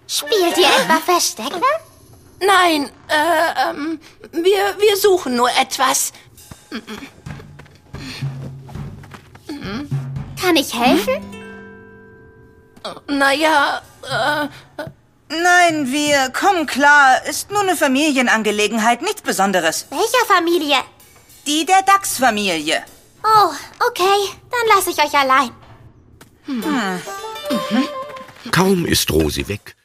Spielt ihr etwa Verstecken? Nein, wir suchen nur etwas. Kann ich helfen? Naja, Nein, wir kommen klar. Ist nur eine Familienangelegenheit, nichts Besonderes. Welcher Familie? Die der Dachsfamilie. Oh, okay. Dann lasse ich euch allein. Kaum ist Rosi weg,